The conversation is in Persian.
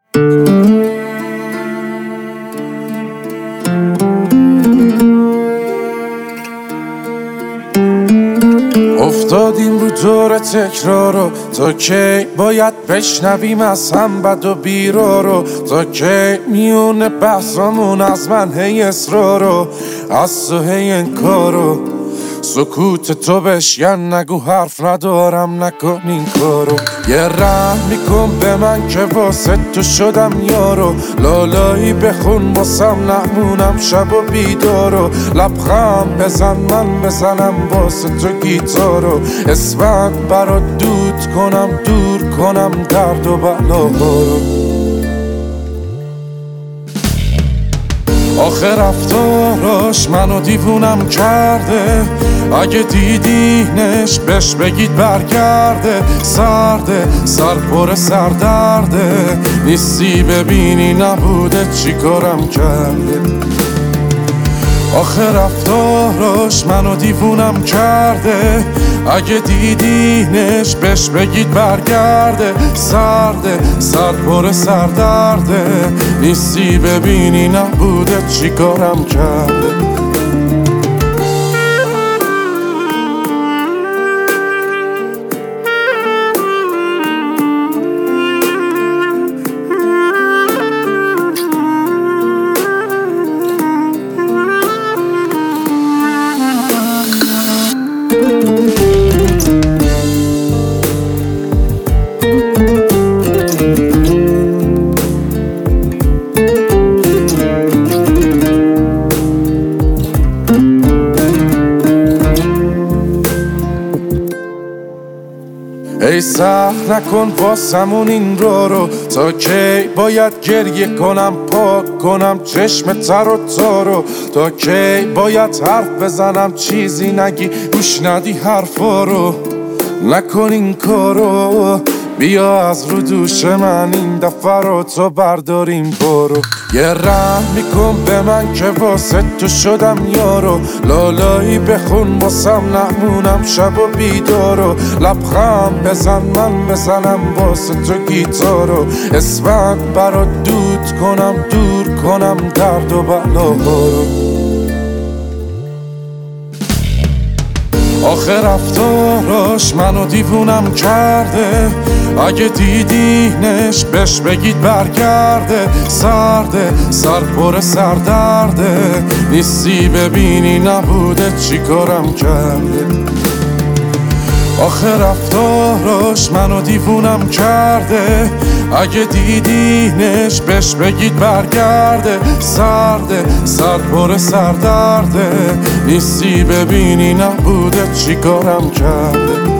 افتادیم رو دور تکرارو، تا کی باید بشنویم از هم بد و بیرارو؟ تا کی میونه بحثامون از من هی اصرارو، از تو هی انکارو؟ سکوت تو بشکن، نگو حرف ندارم، نکن این کارو. یه رحم میکن به من که واسه تو شدم یارو، لالایی بخون واسم نمونم شب و بیدارو. لبخند بزن من بزنم واسه تو گیتارو، اسمت برات دود کنم، دور کنم درد و بلاهارو. آخه رفتاراش منو دیوونم کرده، اگه دیدینش بهش بگید برگرده. سرده سر پر سردرده، نیستی ببینی نبوده چی کارم کرده. آخه رفتاراش منو دیوونم کرده، اگه دیدینش بهش بگید برگرده. سرده سر پر سردرده، نیستی ببینی نبوده چی کارم کرده. ای سخت نکن واسمون این رو، تا کی باید گریه کنم پاک کنم چشم تر و تارو؟ تا کی باید حرف بزنم چیزی نگی گوش ندی حرفا رو؟ نکن این کارو، بیا از رو دوش من این دفعه رو تو برداریم برو. یه رحم میکن به من که واسه تو شدم یارو، لالایی بخون واسم نمونم شب و بیدارو. لبخند بزن من بزنم واسه تو گیتارو، اسمت برات دود کنم، دور کنم درد و بلاهارو. آخه رفتاراش منو دیوونم کرده، اگه دیدینش بهش بگید برگرده. سرده سر پر سردرده، نیستی ببینی نبوده چی کارم کرده. آخه رفتاراش منو دیوونم کرده، اگه دیدینش بهش بگید برگرده. سرده سر پر سردرده، نیستی ببینی نبوده چی کارم کرده.